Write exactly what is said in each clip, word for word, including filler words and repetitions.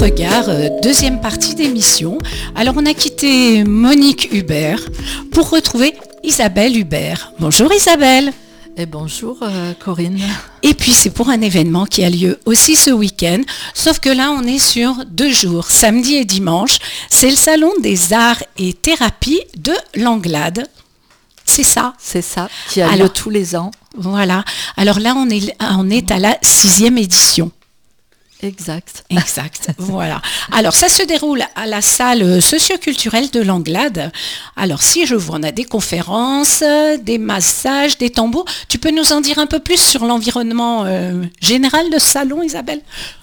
Regard, euh, deuxième partie d'émission. Alors on a quitté Monique Hubert pour retrouver Isabelle Hubert. Bonjour Isabelle. Et bonjour euh, Corinne. Et puis c'est pour un événement qui a lieu aussi ce week-end, sauf que là on est sur deux jours, samedi et dimanche. C'est le salon des arts et thérapies de Langlade. C'est ça. C'est ça, qui a Alors, lieu tous les ans. Voilà. Alors là on est, on est à la sixième édition. Exact. Exact, voilà. Alors, ça se déroule à la salle socioculturelle de Langlade. Alors, si je vois, on a des conférences, des massages, des tambours. Tu peux nous en dire un peu plus sur l'environnement euh, général de ce salon, Isabelle ?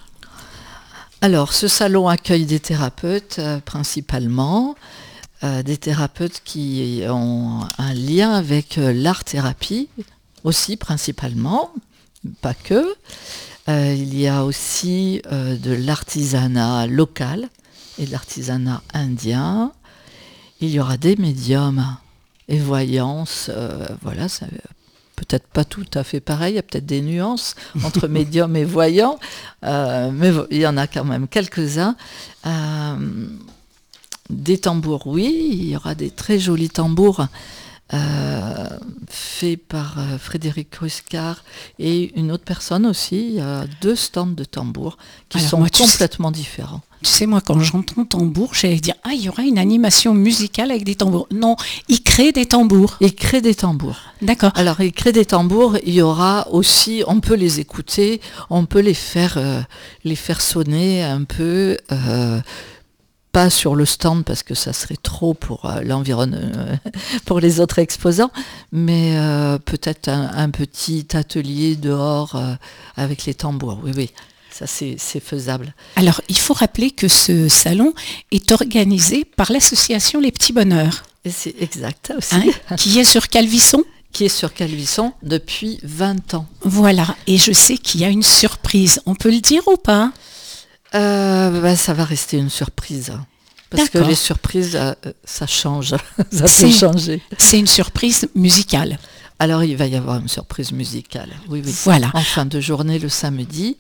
Alors, ce salon accueille des thérapeutes euh, principalement, euh, des thérapeutes qui ont un lien avec euh, l'art-thérapie aussi principalement, pas que. Euh, il y a aussi euh, de l'artisanat local et de l'artisanat indien. Il y aura des médiums et voyances. Euh, voilà, ça, peut-être pas tout à fait pareil. Il y a peut-être des nuances entre médiums et voyants. Euh, mais il y en a quand même quelques-uns. Euh, des tambours, oui. Il y aura des très jolis tambours. Euh, fait par euh, Frédéric Ruscar et une autre personne aussi. Il y a deux stands de tambours qui Alors sont moi, tu complètement sais, différents. Tu sais, moi, quand j'entends tambour, j'allais dire, ah, il y aura une animation musicale avec des tambours. Non, il crée des tambours. Il crée des tambours. D'accord. Alors, il crée des tambours. Il y aura aussi, on peut les écouter, on peut les faire, euh, les faire sonner un peu. Euh, Pas sur le stand parce que ça serait trop pour euh, l'environnement, euh, pour les autres exposants, mais euh, peut-être un, un petit atelier dehors euh, avec les tambours. Oui, oui, ça c'est, c'est faisable. Alors, il faut rappeler que ce salon est organisé par l'association Les Petits Bonheurs. Et c'est exact aussi. Hein, qui est sur Calvisson. Qui est sur Calvisson depuis vingt ans. Voilà, et je sais qu'il y a une surprise. On peut le dire ou pas ? Euh, bah, ça va rester une surprise. Parce D'accord. que les surprises, euh, ça change. ça c'est, peut changer. C'est une surprise musicale. Alors, il va y avoir une surprise musicale. Oui, oui. Voilà. En fin de journée, le samedi.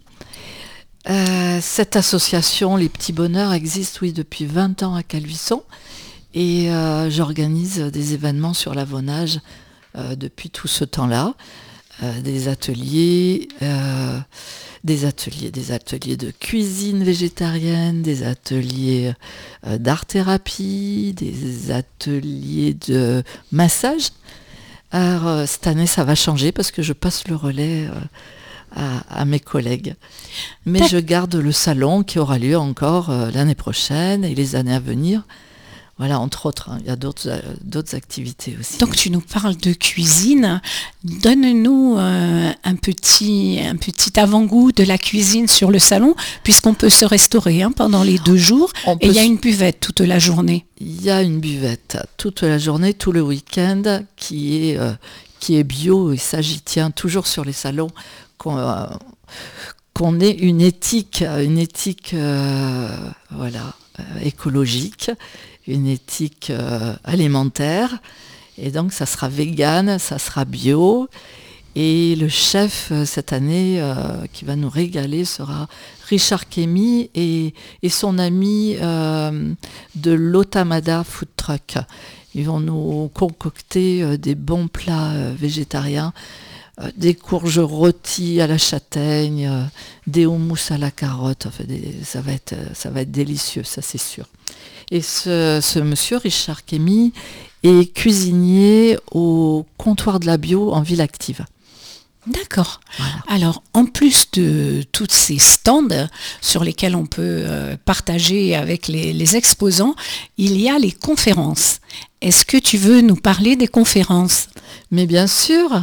Euh, cette association, Les Petits Bonheurs, existe, oui, depuis vingt ans à Calvisson. Et euh, j'organise des événements sur l'avonnage euh, depuis tout ce temps-là. Euh, des ateliers... Euh, Des ateliers, des ateliers de cuisine végétarienne, des ateliers euh, d'art-thérapie, des ateliers de massage. Alors, euh, cette année, ça va changer parce que je passe le relais euh, à, à mes collègues. Mais Peut-être. Je garde le salon qui aura lieu encore euh, l'année prochaine et les années à venir. Voilà, entre autres, hein, il y a d'autres, euh, d'autres activités aussi. Donc tu nous parles de cuisine. Donne-nous euh, un, petit, un petit avant-goût de la cuisine sur le salon, puisqu'on peut se restaurer hein, pendant les deux jours. On et il y a une buvette toute la journée. Il y a une buvette toute la journée, tout le week-end, qui est, euh, qui est bio, et ça j'y tiens toujours sur les salons, qu'on, euh, qu'on ait une éthique, une éthique euh, voilà, euh, écologique, une éthique euh, alimentaire, et donc ça sera vegan, ça sera bio, et le chef euh, cette année euh, qui va nous régaler sera Richard Kémy et, et son ami euh, de l'Otamada Food Truck. Ils vont nous concocter euh, des bons plats euh, végétariens, euh, des courges rôties à la châtaigne, euh, des houmous à la carotte, enfin, des, ça va être, ça va être délicieux, ça c'est sûr. Et ce, ce monsieur, Richard Kémy, est cuisinier au comptoir de la bio en ville active. D'accord. Voilà. Alors, en plus de tous ces stands sur lesquels on peut euh, partager avec les, les exposants, il y a les conférences. Est-ce que tu veux nous parler des conférences ? Mais bien sûr,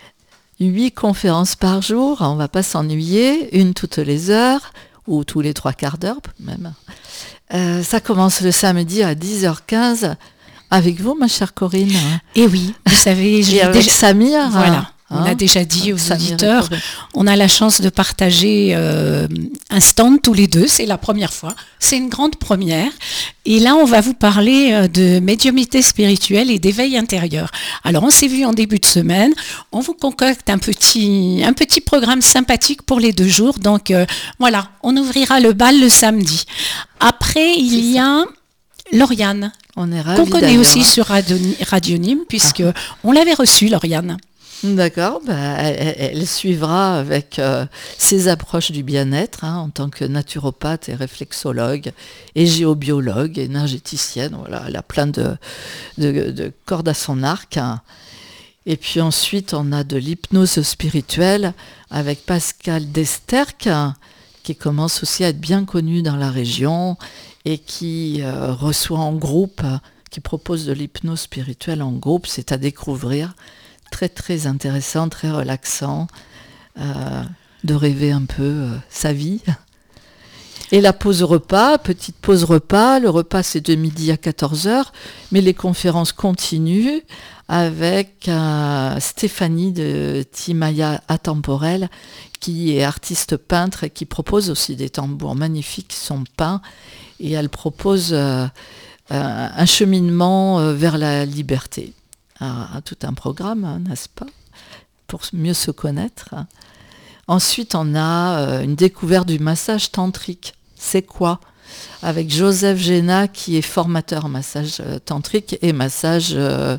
huit conférences par jour, on ne va pas s'ennuyer, une toutes les heures, ou tous les trois quarts d'heure même. Euh, ça commence le samedi à dix heures quinze avec vous, ma chère Corinne. Et oui, vous savez, je et avec déjà... Samir. Voilà. On a déjà dit aux Samir auditeurs, on a la chance de partager euh, un stand tous les deux, c'est la première fois, c'est une grande première. Et là, on va vous parler euh, de médiumnité spirituelle et d'éveil intérieur. Alors, on s'est vu en début de semaine, on vous concocte un petit, un petit programme sympathique pour les deux jours. Donc, euh, voilà, on ouvrira le bal le samedi. Après, il y a Lauriane, on est ravis, qu'on connaît d'ailleurs. aussi sur Radio, Radio Nîmes, puisque ah. on l'avait reçue, Lauriane. D'accord, bah, elle, elle suivra avec euh, ses approches du bien-être hein, en tant que naturopathe et réflexologue et géobiologue, énergéticienne. Voilà, elle a plein de, de, de cordes à son arc. Hein. Et puis ensuite, on a de l'hypnose spirituelle avec Pascal Desterck, hein, qui commence aussi à être bien connu dans la région et qui euh, reçoit en groupe, qui propose de l'hypnose spirituelle en groupe. C'est à découvrir. Très très intéressant, très relaxant, euh, de rêver un peu euh, sa vie. Et la pause repas, petite pause repas, le repas c'est de midi à quatorze heures, mais les conférences continuent avec euh, Stéphanie de Timaya Atemporel, qui est artiste peintre et qui propose aussi des tambours magnifiques qui sont peints, et elle propose euh, euh, un cheminement euh, vers la liberté. À, à tout un programme, hein, n'est-ce pas, pour mieux se connaître. Ensuite, on a euh, une découverte du massage tantrique. C'est quoi ? Avec Joseph Géna, qui est formateur en massage euh, tantrique et massage euh,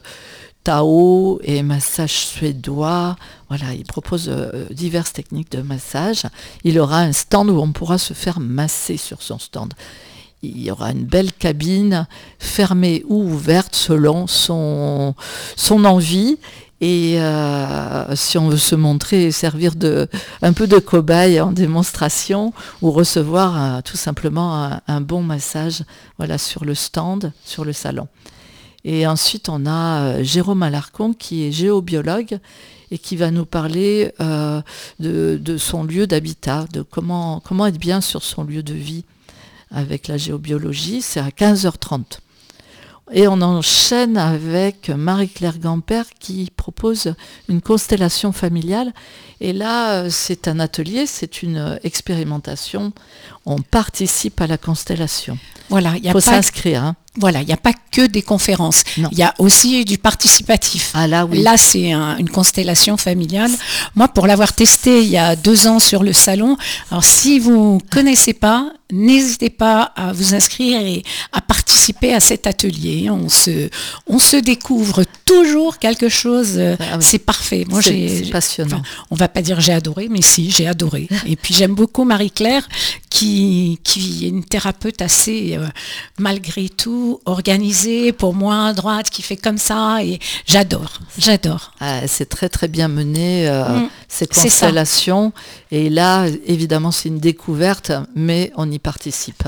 Tao et massage suédois. Voilà, il propose euh, diverses techniques de massage. Il aura un stand où on pourra se faire masser sur son stand. Il y aura une belle cabine fermée ou ouverte selon son, son envie. Et euh, si on veut se montrer et servir de, un peu de cobaye en démonstration ou recevoir euh, tout simplement un, un bon massage voilà, sur le stand, sur le salon. Et ensuite, on a euh, Jérôme Alarcon qui est géobiologue et qui va nous parler euh, de, de son lieu d'habitat, de comment, comment être bien sur son lieu de vie. Avec la géobiologie, c'est à quinze heures trente. Et on enchaîne avec Marie-Claire Gamper qui propose une constellation familiale. Et là, c'est un atelier, c'est une expérimentation. On participe à la constellation. Voilà, il faut s'inscrire. Hein. Voilà, il n'y a pas que des conférences. Non. Il y a aussi du participatif. Ah là, oui. Là, c'est un, une constellation familiale. Moi, pour l'avoir testé il y a deux ans sur le salon, alors si vous ne connaissez pas, n'hésitez pas à vous inscrire et à participer à cet atelier. On se, on se découvre toujours quelque chose. Ah oui. C'est parfait. Moi, c'est, j'ai, c'est passionnant. Enfin, on ne va pas dire j'ai adoré, mais si, j'ai adoré. Et puis, j'aime beaucoup Marie-Claire qui, qui est une thérapeute assez, euh, malgré tout, organisée, pour moi, à droite, qui fait comme ça. Et j'adore, j'adore. Ah, c'est très, très bien mené, euh, mmh, ces constellations. Et là, évidemment, c'est une découverte, mais on y participe.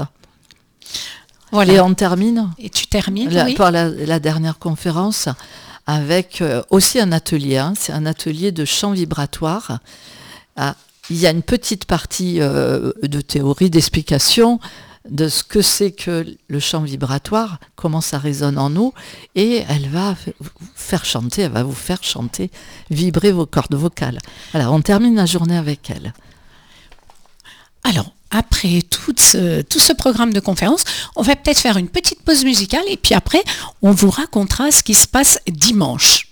Voilà. Et on termine. Et tu termines, la, oui. Par la, la dernière conférence avec euh, aussi un atelier. Hein, c'est un atelier de chant vibratoire. Ah, il y a une petite partie euh, de théorie, d'explication de ce que c'est que le chant vibratoire, comment ça résonne en nous, et elle va vous faire chanter, elle va vous faire chanter, vibrer vos cordes vocales. Voilà, on termine la journée avec elle. Alors, après tout ce, tout ce programme de conférence, on va peut-être faire une petite pause musicale, et puis après, on vous racontera ce qui se passe dimanche.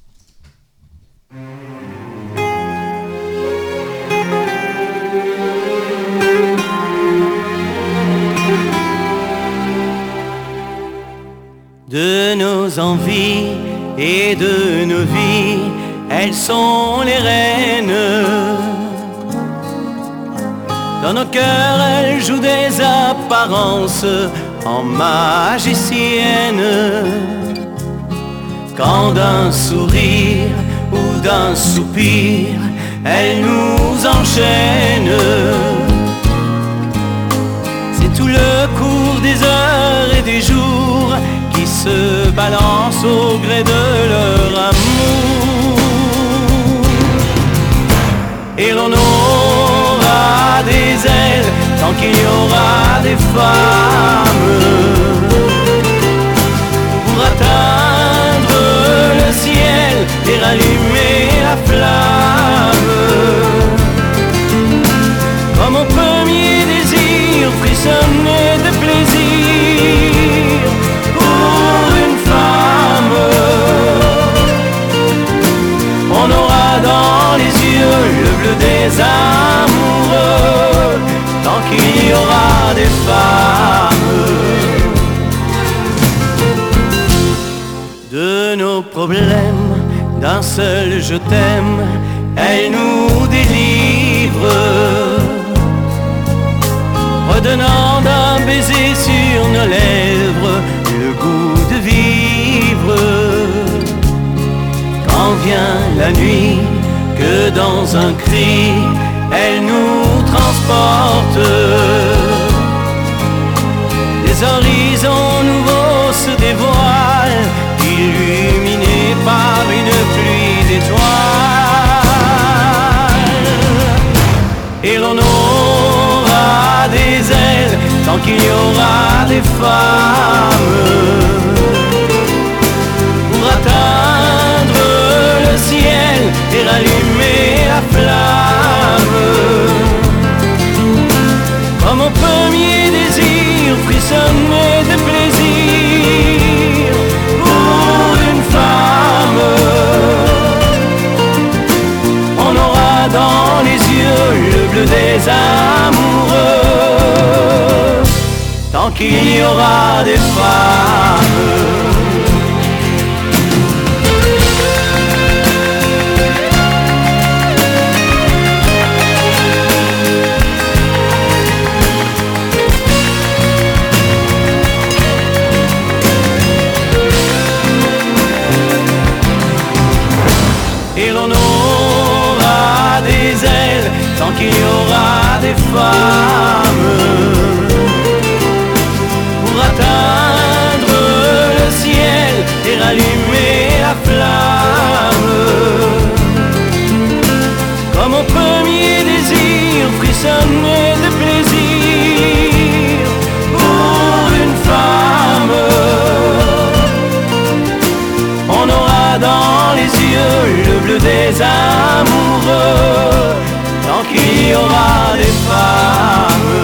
De nos envies et de nos vies, elles sont les reines. Dans nos cœurs, elles jouent des apparences en magiciennes. Quand d'un sourire ou d'un soupir, elles nous enchaînent. C'est tout le cours des heures et des jours qui se balancent au gré de leur amour. Et l'on aura des ailes tant qu'il y aura des femmes pour atteindre le ciel et rallumer la flamme. problème d'un seul je t'aime, elle nous délivre, redonnant d'un baiser sur nos lèvres le goût de vivre. Quand vient la nuit, que dans un cri, elle nous transporte. Des horizons nouveaux se dévoilent, illuminés par une pluie d'étoiles. Et l'on aura des ailes tant qu'il y aura des femmes pour atteindre le ciel et rallumer la flamme. Comme au premier désir, frissonner de plaisir pour une femme. On aura dans les yeux le bleu des amoureux tant qu'il y aura des femmes. Et l'on aura des ailes tant qu'il y aura des femmes pour atteindre le ciel et rallumer la flamme. Comme au premier désir, frissonner de plaisir pour une femme. On aura dans les yeux le bleu des amoureux tant qu'il y aura des femmes.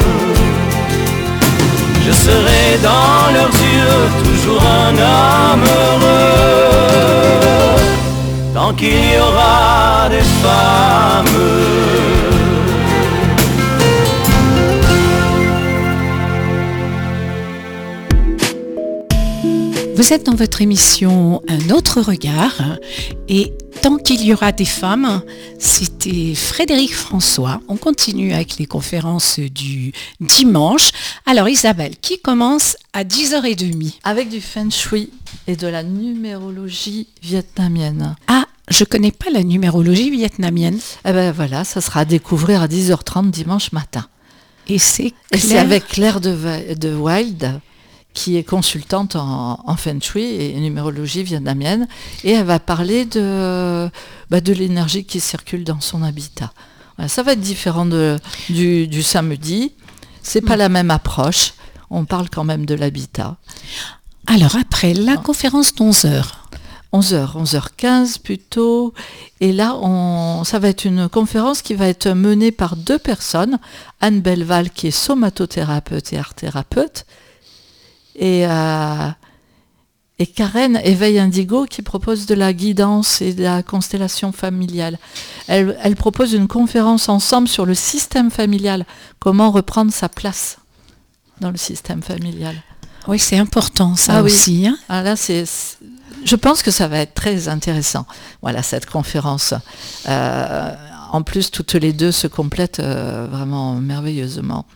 Je serai dans leurs yeux toujours un homme heureux tant qu'il y aura des femmes. Vous êtes dans votre émission Un autre regard et tant qu'il y aura des femmes, c'était Frédéric François. On continue avec les conférences du dimanche. Alors Isabelle, qui commence à dix heures trente Avec du feng shui et de la numérologie vietnamienne. Ah, je ne connais pas la numérologie vietnamienne. Eh ben voilà, ça sera à découvrir à dix heures trente dimanche matin. Et c'est Et Claire... c'est avec Claire de, de Wild, qui est consultante en, en Feng Shui et numérologie vietnamienne, et elle va parler de, bah, de l'énergie qui circule dans son habitat. Voilà, ça va être différent de, du, du samedi, c'est pas mmh. la même approche, on parle quand même de l'habitat. Alors après, la conférence d'onze heures. onze heures, onze heures quinze plutôt, et là, on, ça va être une conférence qui va être menée par deux personnes, Anne Belval qui est somatothérapeute et art-thérapeute, Et, euh, et Karen Éveil Indigo qui propose de la guidance et de la constellation familiale. Elle, elle propose une conférence ensemble sur le système familial, comment reprendre sa place dans le système familial. Oui, c'est important ça ah, aussi. Oui. Hein ah, là, c'est, c'est, je pense que ça va être très intéressant, voilà, cette conférence. Euh, en plus, toutes les deux se complètent euh, vraiment merveilleusement.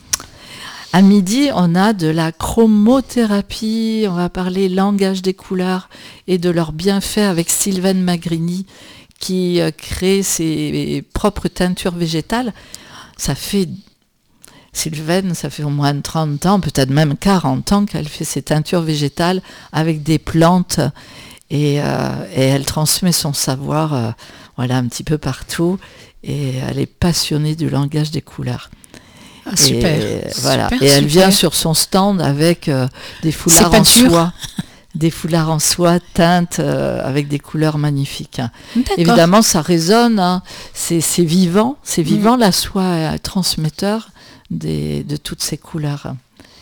À midi, on a de la chromothérapie, on va parler langage des couleurs et de leurs bienfaits avec Sylvaine Magrini qui crée ses propres teintures végétales. Ça fait, Sylvaine, ça fait au moins trente ans, peut-être même quarante ans qu'elle fait ses teintures végétales avec des plantes et, euh, et elle transmet son savoir euh, voilà, un petit peu partout et elle est passionnée du langage des couleurs. Ah, super. Et, voilà. super, et elle super. vient sur son stand avec euh, des foulards en soie, des foulards en soie teintes euh, avec des couleurs magnifiques. D'accord. Évidemment, ça résonne, hein. c'est, c'est vivant, c'est vivant mmh. la soie est transmetteur des, de toutes ces couleurs.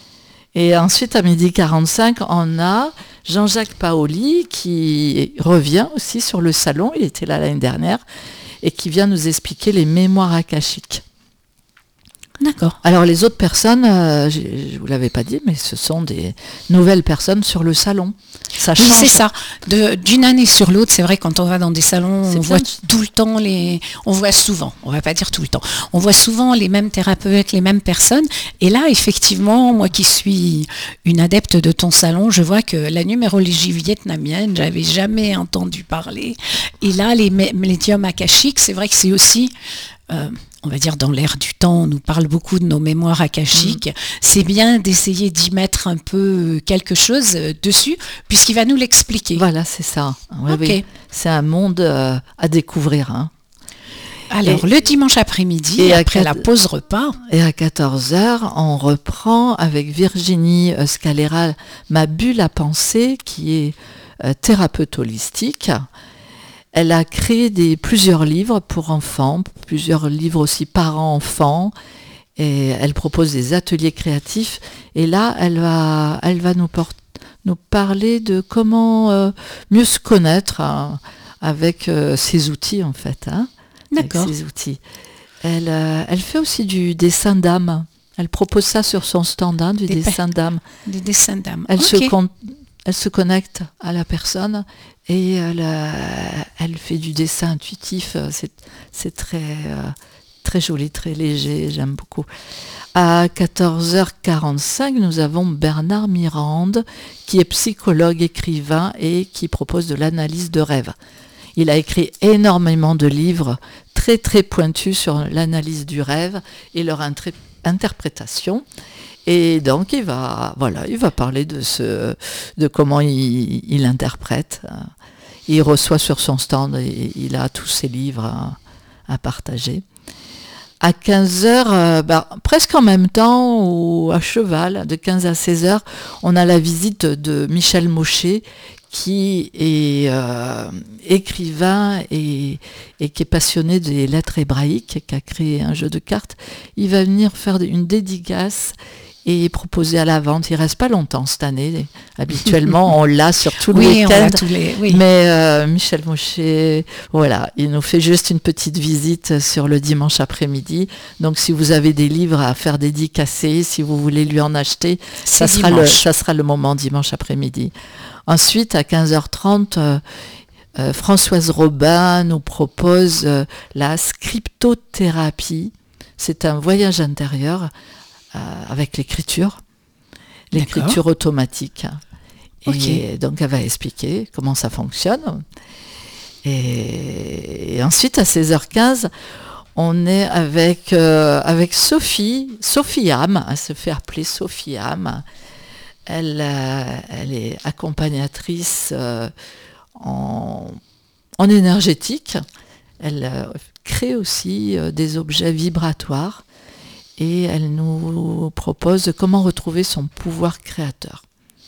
Et ensuite, à midi quarante-cinq, on a Jean-Jacques Paoli qui revient aussi sur le salon, il était là l'année dernière, et qui vient nous expliquer les mémoires akashiques. D'accord. Alors les autres personnes, euh, je ne vous l'avais pas dit, mais ce sont des nouvelles personnes sur le salon. Ça change. Oui, c'est ça. De, d'une année sur l'autre, c'est vrai, quand on va dans des salons, C'est on voit plein de- tout le temps les... On voit souvent, on va pas dire tout le temps, on voit souvent les mêmes thérapeutes, les mêmes personnes. Et là, effectivement, moi qui suis une adepte de ton salon, je vois que la numérologie vietnamienne, j'avais jamais entendu parler. Et là, les mé- médiums akashiques, c'est vrai que c'est aussi... euh, on va dire dans l'air du temps, on nous parle beaucoup de nos mémoires akashiques. Mmh. C'est bien d'essayer d'y mettre un peu quelque chose dessus, puisqu'il va nous l'expliquer. Voilà, c'est ça. Oui, Ok. oui. C'est un monde euh, à découvrir. Hein. Alors, et, le dimanche après-midi, et après quatre... la pause repas. Et à quatorze heures, on reprend avec Virginie Scalera, ma bulle à penser, qui est euh, thérapeute holistique. Elle a créé des, plusieurs livres pour enfants, plusieurs livres aussi parents-enfants, et elle propose des ateliers créatifs. Et là, elle va, elle va nous, porter, nous parler de comment euh, mieux se connaître hein, avec euh, ses outils, en fait. Hein, D'accord. Avec ses outils. Elle, euh, elle fait aussi du dessin d'âme. Elle propose ça sur son stand, hein, du des dessin d'âme. Des dessins d'âme. Elle, okay. se con- elle se connecte à la personne et elle, euh, elle fait du dessin intuitif. C'est, c'est très, euh, très joli, très léger. J'aime beaucoup. À quatorze heures quarante-cinq, nous avons Bernard Mirande, qui est psychologue, écrivain et qui propose de l'analyse de rêves. Il a écrit énormément de livres très très pointus sur l'analyse du rêve et leur intré- interprétation. Et donc il va, voilà, il va parler de, ce, de comment il, il interprète. Il reçoit sur son stand et il a tous ses livres à, à partager. À quinze heures, euh, bah, presque en même temps, ou à cheval, de quinze à seize heures, on a la visite de Michel Maucher, qui est euh, écrivain et, et qui est passionné des lettres hébraïques, qui a créé un jeu de cartes. Il va venir faire une dédicace et proposer à la vente. Il ne reste pas longtemps cette année. Habituellement, on l'a sur tout le oui, week-end. tous les, oui. Mais euh, Michel Maucher, voilà, il nous fait juste une petite visite sur le dimanche après-midi. Donc, si vous avez des livres à faire dédicacer, si vous voulez lui en acheter, ça sera, le, ça sera le moment dimanche après-midi. Ensuite, à quinze heures trente, euh, euh, Françoise Robin nous propose euh, la scriptothérapie. C'est un voyage intérieur euh, avec l'écriture, l'écriture D'accord. automatique. Et okay. donc, elle va expliquer comment ça fonctionne. Et, et ensuite, à seize heures quinze, on est avec, euh, avec Sophie, Sophie Ham, elle se fait appeler Sophie Ham. Elle, euh, elle est accompagnatrice euh, en, en énergétique. Elle euh, crée aussi euh, des objets vibratoires et elle nous propose comment retrouver son pouvoir créateur.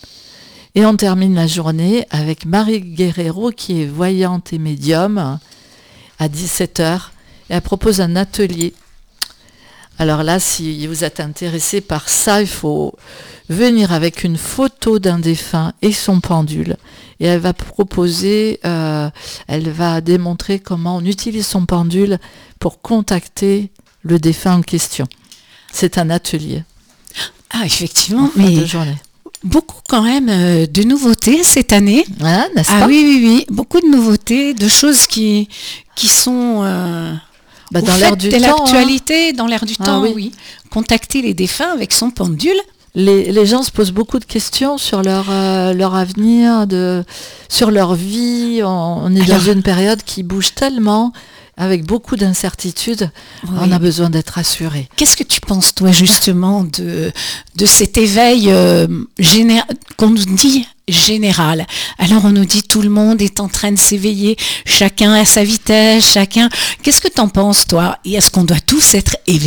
Et on termine la journée avec Marie Guerrero qui est voyante et médium à dix-sept heures. Et elle propose un atelier. Alors là, si vous êtes intéressé par ça, il faut venir avec une photo d'un défunt et son pendule. Et elle va proposer, euh, elle va démontrer comment on utilise son pendule pour contacter le défunt en question. C'est un atelier. Ah, effectivement, mais de journée. Beaucoup quand même euh, de nouveautés cette année. Ah, n'est-ce ah pas ? oui, oui, oui, beaucoup de nouveautés, de choses qui, qui sont... Euh Bah dans l'air du de temps, l'actualité, hein. Dans l'air du ah, temps, oui. oui. Contacter les défunts avec son pendule. Les, les gens se posent beaucoup de questions sur leur, euh, leur avenir, de, sur leur vie. On, on est Alors, dans une période qui bouge tellement, avec beaucoup d'incertitudes. Oui. On a besoin d'être rassuré. Qu'est-ce que tu penses, toi, justement, de, de cet éveil euh, géné- qu'on nous dit général. Alors on nous dit tout le monde est en train de s'éveiller, chacun à sa vitesse, chacun... Qu'est-ce que t'en penses, toi ? Et est-ce qu'on doit tous être éveillés ?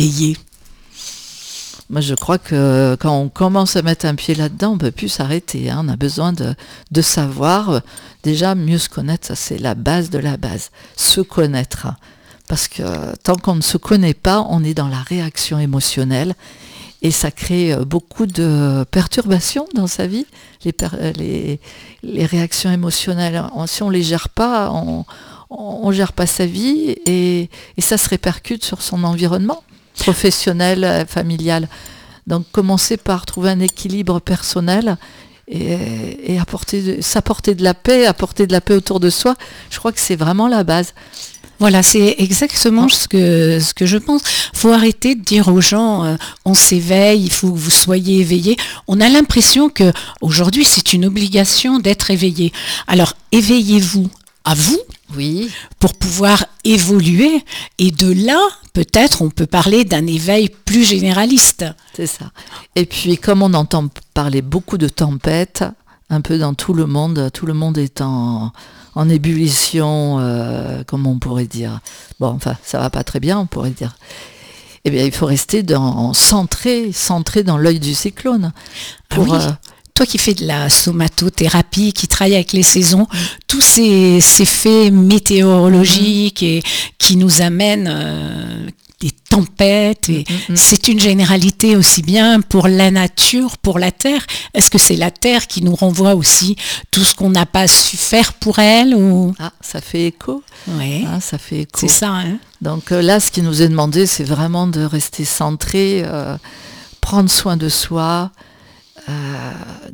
Moi, je crois que quand on commence à mettre un pied là-dedans, on ne peut plus s'arrêter. Hein. On a besoin de, de savoir. Déjà, mieux se connaître, ça c'est la base de la base. Se connaître. Parce que tant qu'on ne se connaît pas, on est dans la réaction émotionnelle. Et ça crée beaucoup de perturbations dans sa vie. Les, per- les, les réactions émotionnelles, on, si on ne les gère pas, on ne gère pas sa vie et, et ça se répercute sur son environnement. professionnel, euh, familial. Donc commencer par trouver un équilibre personnel et, et apporter de, s'apporter de la paix, apporter de la paix autour de soi. Je crois que c'est vraiment la base. Voilà, c'est exactement ce que, ce que je pense. Il faut arrêter de dire aux gens, euh, on s'éveille, il faut que vous soyez éveillés. On a l'impression qu'aujourd'hui, c'est une obligation d'être éveillé. Alors, éveillez-vous à vous, oui, pour pouvoir évoluer. Et de là, peut-être, on peut parler d'un éveil plus généraliste. C'est ça. Et puis, comme on entend parler beaucoup de tempêtes, un peu dans tout le monde, tout le monde est en, en ébullition, euh, comme on pourrait dire. Bon, enfin, ça va pas très bien, on pourrait dire. Eh bien, il faut rester dans, centré, centré dans l'œil du cyclone. Pour, ah oui. euh, Toi qui fais de la somatothérapie, qui travaille avec les saisons, mmh. tous ces, ces faits météorologiques mmh. et qui nous amènent euh, des tempêtes, et mmh. c'est une généralité aussi bien pour la nature, pour la Terre. Est-ce que c'est la Terre qui nous renvoie aussi tout ce qu'on n'a pas su faire pour elle ou... Ah, ça fait écho. Oui, ah, ça fait écho. C'est ça. Hein. Donc euh, là, ce qui nous est demandé, c'est vraiment de rester centré, euh, prendre soin de soi, Euh,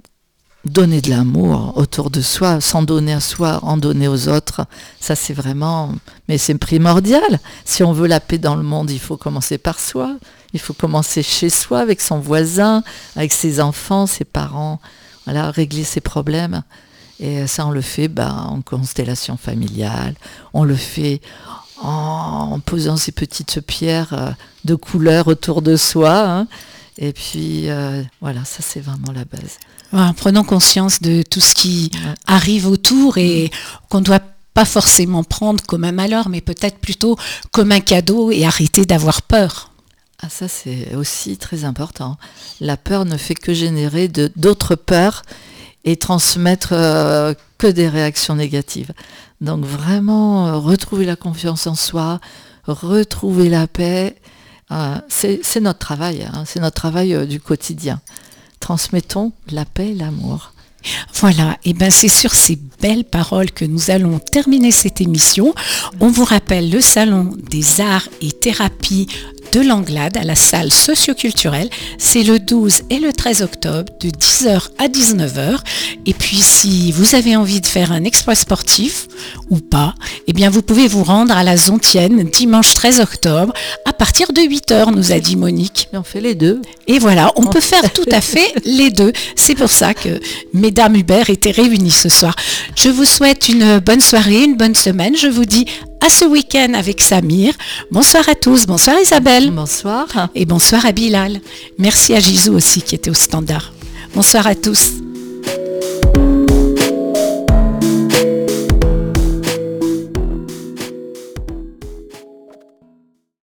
donner de l'amour autour de soi, s'en donner à soi, en donner aux autres, ça c'est vraiment, mais c'est primordial. Si on veut la paix dans le monde, il faut commencer par soi, il faut commencer chez soi, avec son voisin, avec ses enfants, ses parents, voilà, régler ses problèmes. Et ça on le fait bah, en constellation familiale, on le fait en, en posant ces petites pierres de couleur autour de soi, hein. Et puis, euh, voilà, ça c'est vraiment la base. Ouais, prenons conscience de tout ce qui ouais. arrive autour et qu'on ne doit pas forcément prendre comme un malheur, mais peut-être plutôt comme un cadeau et arrêter d'avoir peur. Ah, ça c'est aussi très important. La peur ne fait que générer de, d'autres peurs et transmettre euh, que des réactions négatives. Donc vraiment, euh, retrouver la confiance en soi, retrouver la paix. Euh, c'est, c'est notre travail, hein, c'est notre travail euh, du quotidien. Transmettons la paix et l'amour. Voilà, et ben c'est sur ces belles paroles que nous allons terminer cette émission. On vous rappelle le salon des arts et thérapies de Langlade à la salle socioculturelle. C'est le douze et le treize octobre de dix heures à dix-neuf heures. Et puis si vous avez envie de faire un exploit sportif ou pas, eh bien vous pouvez vous rendre à la Zontienne dimanche treize octobre à partir de huit heures, nous a dit Monique. Et on fait les deux. Et voilà, on, on peut faire tout à fait les deux. C'est pour ça que Mesdames Hubert étaient réunies ce soir. Je vous souhaite une bonne soirée, une bonne semaine. Je vous dis à ce week-end avec Samir. Bonsoir à tous. Bonsoir Isabelle. Bonsoir. Et bonsoir à Bilal. Merci à Gisou aussi qui était au standard. Bonsoir à tous.